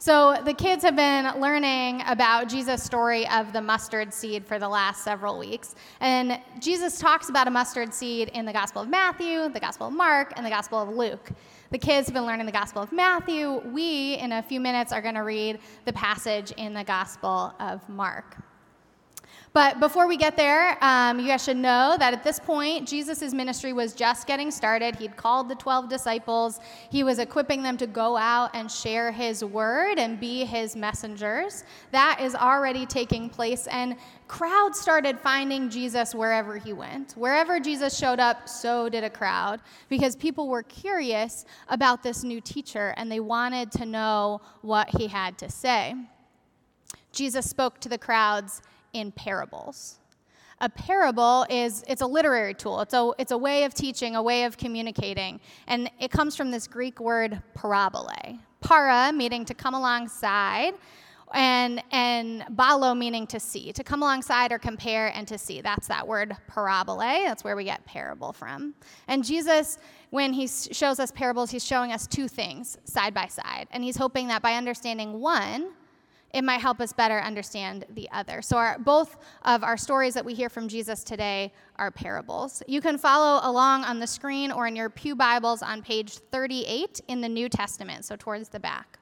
So the kids have been learning about Jesus' story of the mustard seed for the last several weeks. And Jesus talks about a mustard seed in the Gospel of Matthew, the Gospel of Mark, and the Gospel of Luke. The kids have been learning the Gospel of Matthew. We, in a few minutes, are going to read the passage in the Gospel of Mark. But before we get there, you guys should know that at this point, Jesus' ministry was just getting started. He'd called the 12 disciples. He was equipping them to go out and share his word and be his messengers. That is already taking place, and crowds started finding Jesus wherever he went. Wherever Jesus showed up, so did a crowd, because people were curious about this new teacher, and they wanted to know what he had to say. Jesus spoke to the crowds in parables. A parable it's a literary tool. It's a way of teaching, a way of communicating. And it comes from this Greek word parabole. Para meaning to come alongside, and balo meaning to see, to come alongside or compare and to see. That's that word parabole. That's where we get parable from. And Jesus, when he shows us parables, he's showing us two things side by side. And he's hoping that by understanding one, it might help us better understand the other. So both of our stories that we hear from Jesus today are parables. You can follow along on the screen or in your pew Bibles on page 38 in the New Testament, so towards the back.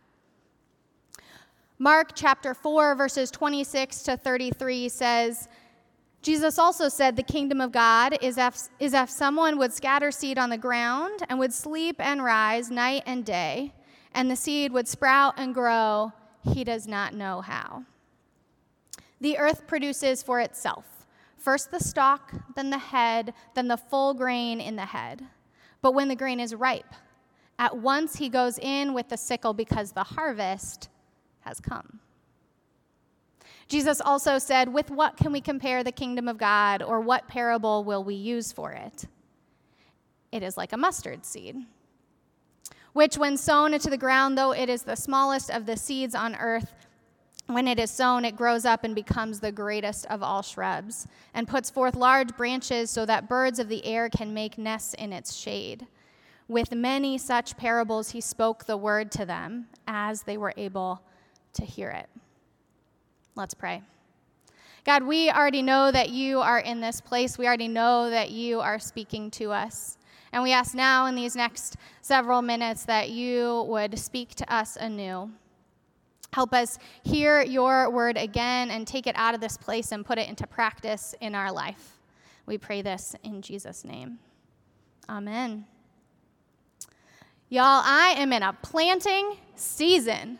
Mark chapter 4, verses 26 to 33 says, Jesus also said, the kingdom of God is if someone would scatter seed on the ground and would sleep and rise night and day, and the seed would sprout and grow. He does not know how. The earth produces for itself, first the stalk, then the head, then the full grain in the head. But when the grain is ripe, at once he goes in with the sickle because the harvest has come. Jesus also said, with what can we compare the kingdom of God, or what parable will we use for it? It is like a mustard seed, which when sown into the ground, though it is the smallest of the seeds on earth, when it is sown, it grows up and becomes the greatest of all shrubs, and puts forth large branches so that birds of the air can make nests in its shade. With many such parables he spoke the word to them as they were able to hear it. Let's pray. God, we already know that you are in this place. We already know that you are speaking to us. And we ask now in these next several minutes that you would speak to us anew. Help us hear your word again and take it out of this place and put it into practice in our life. We pray this in Jesus' name. Amen. Y'all, I am in a planting season.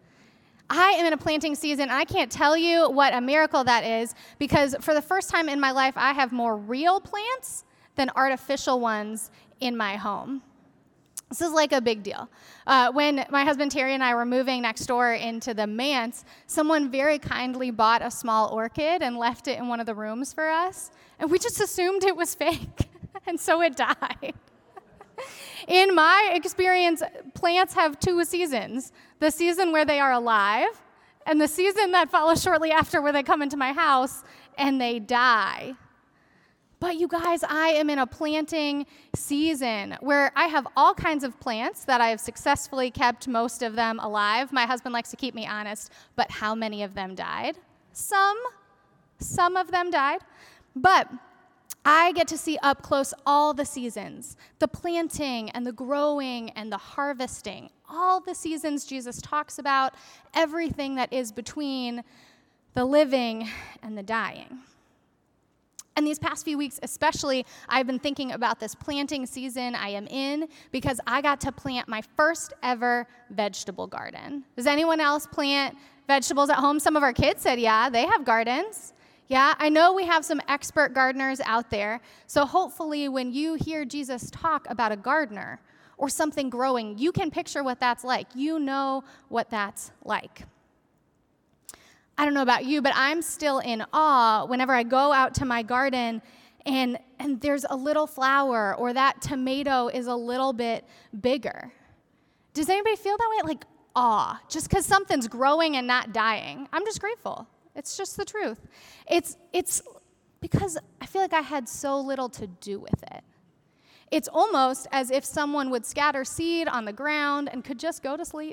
I can't tell you what a miracle that is, because for the first time in my life, I have more real plants than artificial ones in my home. This is like a big deal. When my husband Terry and I were moving next door into the manse, someone very kindly bought a small orchid and left it in one of the rooms for us, and we just assumed it was fake, and so it died. In my experience, plants have two seasons: the season where they are alive, and the season that follows shortly after, where they come into my house and they die. But you guys, I am in a planting season where I have all kinds of plants that I have successfully kept most of them alive. My husband likes to keep me honest, but how many of them died? Some of them died. But I get to see up close all the seasons, the planting and the growing and the harvesting, all the seasons Jesus talks about, everything that is between the living and the dying. And these past few weeks especially, I've been thinking about this planting season I am in, because I got to plant my first ever vegetable garden. Does anyone else plant vegetables at home? Some of our kids said, yeah, they have gardens. Yeah, I know we have some expert gardeners out there, so hopefully when you hear Jesus talk about a gardener or something growing, you can picture what that's like. You know what that's like. I don't know about you, but I'm still in awe whenever I go out to my garden and there's a little flower, or that tomato is a little bit bigger. Does anybody feel that way? Like awe, just because something's growing and not dying. I'm just grateful. It's just the truth. It's because I feel like I had so little to do with it. It's almost as if someone would scatter seed on the ground and could just go to sleep,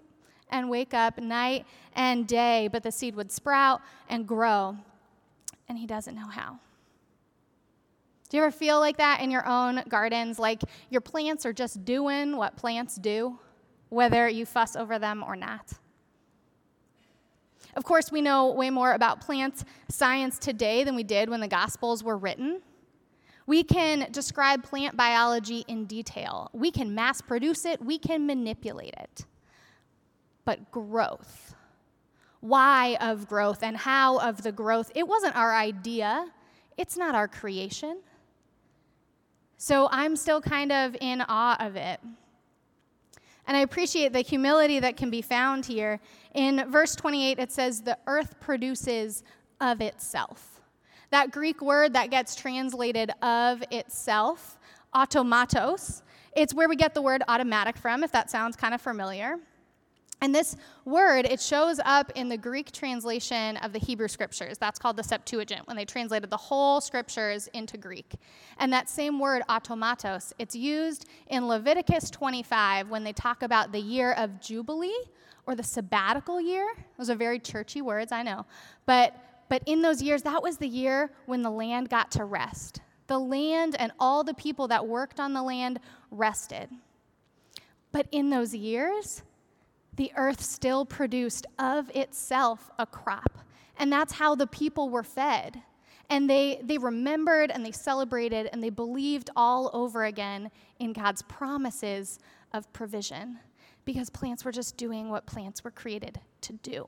and wake up night and day, but the seed would sprout and grow, and he doesn't know how. Do you ever feel like that in your own gardens? Like your plants are just doing what plants do, whether you fuss over them or not? Of course, we know way more about plant science today than we did when the Gospels were written. We can describe plant biology in detail. We can mass produce it. We can manipulate it. But growth, why of growth and how of the growth, it wasn't our idea. It's not our creation. So I'm still kind of in awe of it. And I appreciate the humility that can be found here. In verse 28, it says, the earth produces of itself. That Greek word that gets translated of itself, automatos, it's where we get the word automatic from, if that sounds kind of familiar. And this word, it shows up in the Greek translation of the Hebrew Scriptures. That's called the Septuagint, when they translated the whole Scriptures into Greek. And that same word, automatos, it's used in Leviticus 25 when they talk about the year of Jubilee or the sabbatical year. Those are very churchy words, I know. But in those years, that was the year when the land got to rest. The land and all the people that worked on the land rested. But in those years, the earth still produced of itself a crop. And that's how the people were fed. And they remembered and they celebrated and they believed all over again in God's promises of provision, because plants were just doing what plants were created to do.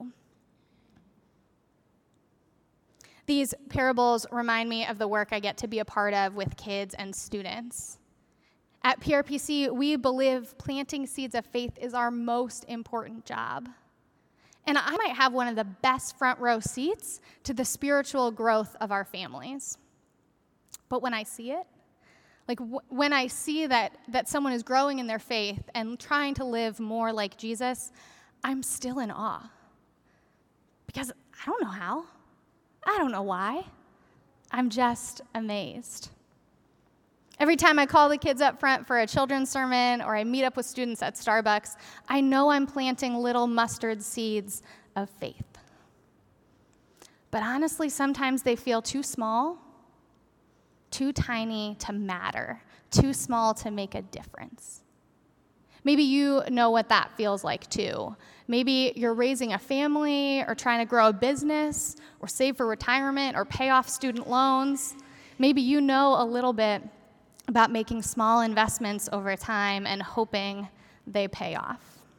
These parables remind me of the work I get to be a part of with kids and students. At PRPC, we believe planting seeds of faith is our most important job. And I might have one of the best front row seats to the spiritual growth of our families. But when I see it, like when I see that someone is growing in their faith and trying to live more like Jesus, I'm still in awe. Because I don't know how. I don't know why. I'm just amazed. Every time I call the kids up front for a children's sermon or I meet up with students at Starbucks, I know I'm planting little mustard seeds of faith. But honestly, sometimes they feel too small, too tiny to matter, too small to make a difference. Maybe you know what that feels like too. Maybe you're raising a family or trying to grow a business or save for retirement or pay off student loans. Maybe you know a little bit about making small investments over time and hoping they pay off.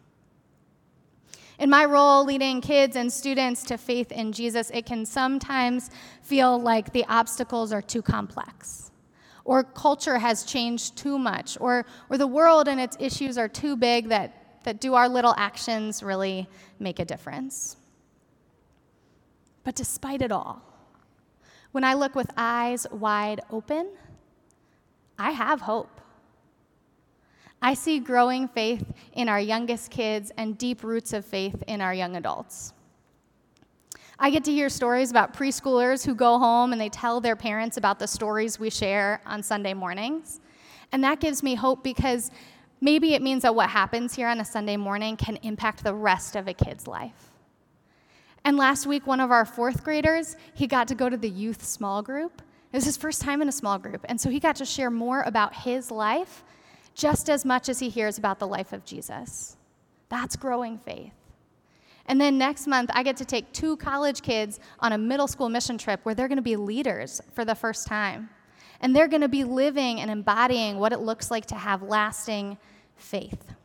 In my role leading kids and students to faith in Jesus, it can sometimes feel like the obstacles are too complex, or culture has changed too much, or the world and its issues are too big that do our little actions really make a difference. But despite it all, when I look with eyes wide open, I have hope. I see growing faith in our youngest kids and deep roots of faith in our young adults. I get to hear stories about preschoolers who go home and they tell their parents about the stories we share on Sunday mornings. And that gives me hope, because maybe it means that what happens here on a Sunday morning can impact the rest of a kid's life. And last week, one of our fourth graders, he got to go to the youth small group. It was his first time in a small group, and so he got to share more about his life just as much as he hears about the life of Jesus. That's growing faith. And then next month, I get to take 2 college kids on a middle school mission trip where they're going to be leaders for the first time. And they're going to be living and embodying what it looks like to have lasting faith.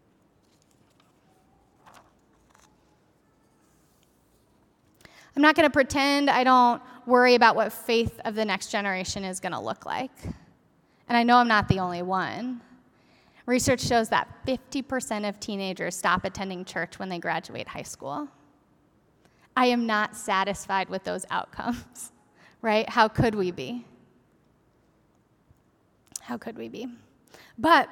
I'm not going to pretend I don't worry about what faith of the next generation is going to look like. And I know I'm not the only one. Research shows that 50% of teenagers stop attending church when they graduate high school. I am not satisfied with those outcomes, right? How could we be? How could we be? But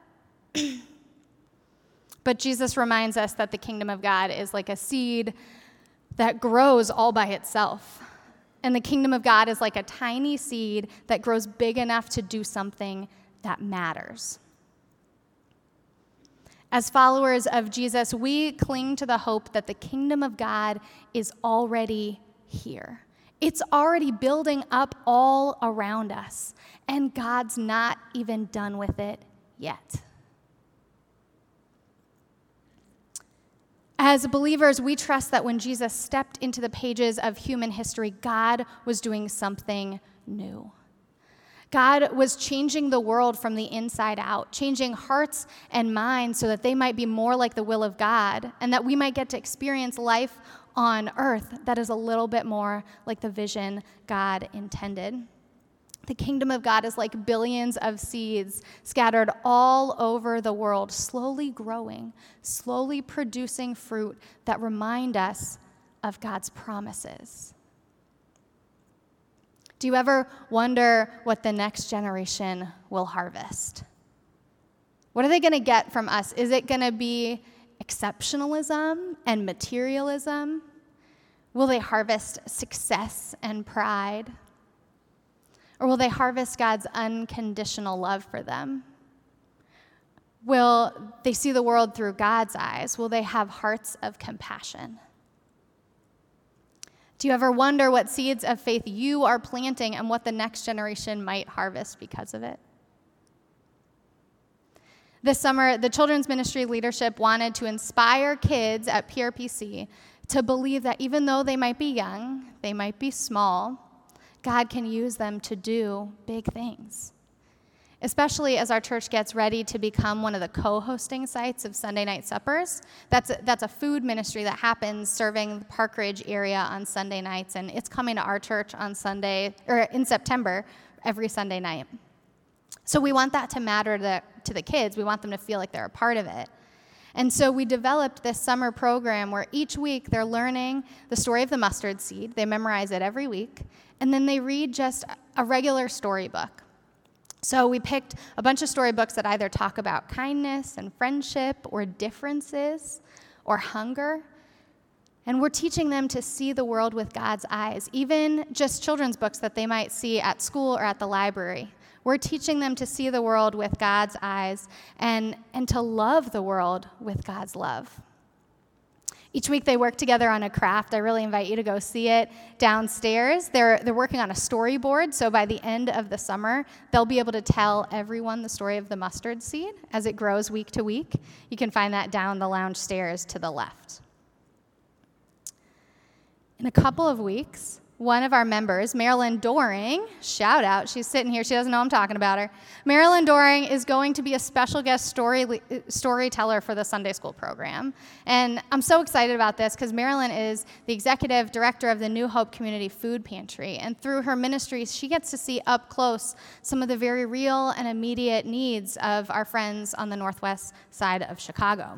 Jesus reminds us that the kingdom of God is like a seed that grows all by itself. And the kingdom of God is like a tiny seed that grows big enough to do something that matters. As followers of Jesus, we cling to the hope that the kingdom of God is already here. It's already building up all around us, and God's not even done with it yet. As believers, we trust that when Jesus stepped into the pages of human history, God was doing something new. God was changing the world from the inside out, changing hearts and minds so that they might be more like the will of God, and that we might get to experience life on earth that is a little bit more like the vision God intended. The kingdom of God is like billions of seeds scattered all over the world, slowly growing, slowly producing fruit that remind us of God's promises. Do you ever wonder what the next generation will harvest? What are they going to get from us? Is it going to be exceptionalism and materialism? Will they harvest success and pride? Or will they harvest God's unconditional love for them? Will they see the world through God's eyes? Will they have hearts of compassion? Do you ever wonder what seeds of faith you are planting and what the next generation might harvest because of it? This summer, the children's ministry leadership wanted to inspire kids at PRPC to believe that even though they might be young, they might be small, God can use them to do big things. Especially as our church gets ready to become one of the co-hosting sites of Sunday night suppers. That's a food ministry that happens serving the Park Ridge area on Sunday nights, and it's coming to our church on Sunday, or in September, every Sunday night. So we want that to matter to the kids. We want them to feel like they're a part of it. And so we developed this summer program where each week they're learning the story of the mustard seed. They memorize it every week, and then they read just a regular storybook. So we picked a bunch of storybooks that either talk about kindness and friendship or differences or hunger. And we're teaching them to see the world with God's eyes, even just children's books that they might see at school or at the library. We're teaching them to see the world with God's eyes and to love the world with God's love. Each week they work together on a craft. I really invite you to go see it downstairs. They're working on a storyboard, so by the end of the summer, they'll be able to tell everyone the story of the mustard seed as it grows week to week. You can find that down the lounge stairs to the left. In a couple of weeks, one of our members, Marilyn Doring, shout out, she's sitting here, she doesn't know I'm talking about her. Marilyn Doring is going to be a special guest storyteller for the Sunday school program. And I'm so excited about this because Marilyn is the executive director of the New Hope Community Food Pantry. And through her ministries, she gets to see up close some of the very real and immediate needs of our friends on the northwest side of Chicago.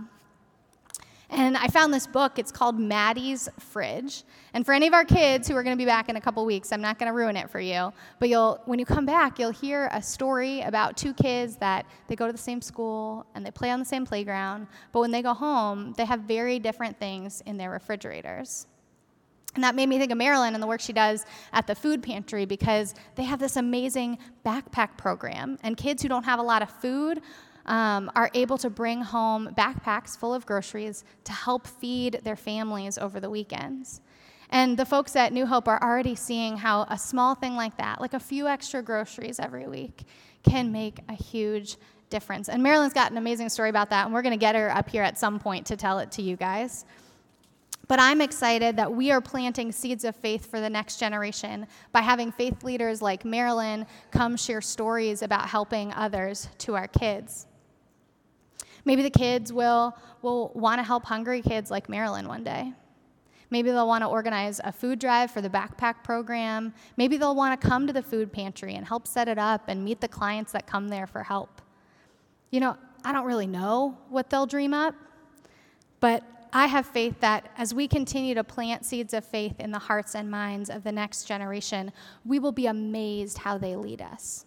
And I found this book. It's called Maddie's Fridge. And for any of our kids who are going to be back in a couple weeks, I'm not going to ruin it for you, but when you come back, you'll hear a story about two kids that they go to the same school and they play on the same playground, but when they go home, they have very different things in their refrigerators. And that made me think of Marilyn and the work she does at the food pantry, because they have this amazing backpack program, and kids who don't have a lot of food are able to bring home backpacks full of groceries to help feed their families over the weekends. And the folks at New Hope are already seeing how a small thing like that, like a few extra groceries every week, can make a huge difference. And Marilyn's got an amazing story about that, and we're going to get her up here at some point to tell it to you guys. But I'm excited that we are planting seeds of faith for the next generation by having faith leaders like Marilyn come share stories about helping others to our kids. Maybe the kids will want to help hungry kids like Marilyn one day. Maybe they'll want to organize a food drive for the backpack program. Maybe they'll want to come to the food pantry and help set it up and meet the clients that come there for help. You know, I don't really know what they'll dream up, but I have faith that as we continue to plant seeds of faith in the hearts and minds of the next generation, we will be amazed how they lead us.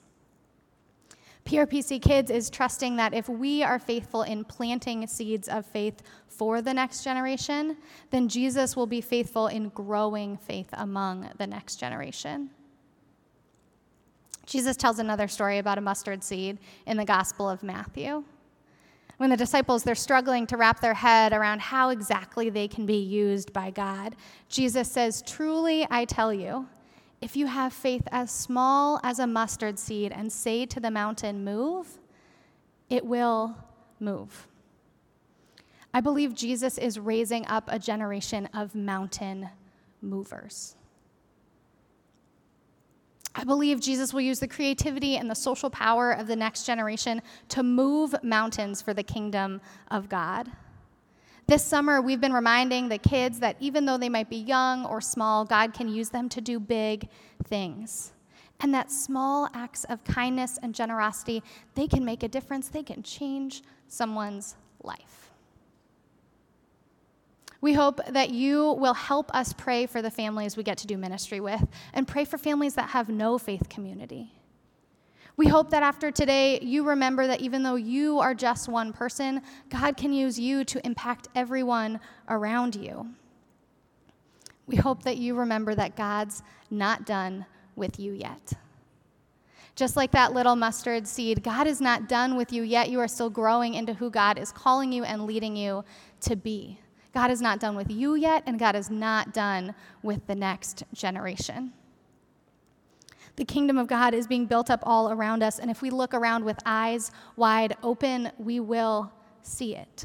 PRPC Kids is trusting that if we are faithful in planting seeds of faith for the next generation, then Jesus will be faithful in growing faith among the next generation. Jesus tells another story about a mustard seed in the Gospel of Matthew. When the disciples, they're struggling to wrap their head around how exactly they can be used by God, Jesus says, "Truly, I tell you, if you have faith as small as a mustard seed and say to the mountain, 'Move,' it will move." I believe Jesus is raising up a generation of mountain movers. I believe Jesus will use the creativity and the social power of the next generation to move mountains for the kingdom of God. This summer, we've been reminding the kids that even though they might be young or small, God can use them to do big things. And that small acts of kindness and generosity, they can make a difference. They can change someone's life. We hope that you will help us pray for the families we get to do ministry with and pray for families that have no faith community. We hope that after today, you remember that even though you are just one person, God can use you to impact everyone around you. We hope that you remember that God's not done with you yet. Just like that little mustard seed, God is not done with you yet. You are still growing into who God is calling you and leading you to be. God is not done with you yet, and God is not done with the next generation. The kingdom of God is being built up all around us, and if we look around with eyes wide open, we will see it.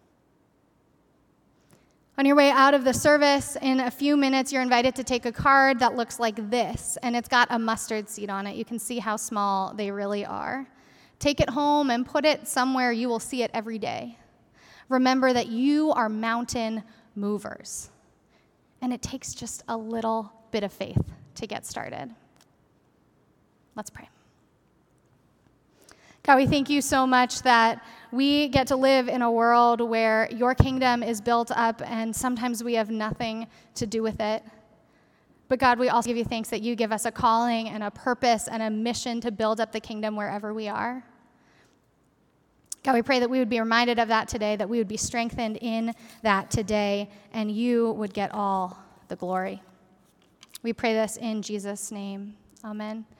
On your way out of the service, in a few minutes, you're invited to take a card that looks like this, and it's got a mustard seed on it. You can see how small they really are. Take it home and put it somewhere you will see it every day. Remember that you are mountain movers, and it takes just a little bit of faith to get started. Let's pray. God, we thank you so much that we get to live in a world where your kingdom is built up, and sometimes we have nothing to do with it. But God, we also give you thanks that you give us a calling and a purpose and a mission to build up the kingdom wherever we are. God, we pray that we would be reminded of that today, that we would be strengthened in that today, and you would get all the glory. We pray this in Jesus' name. Amen.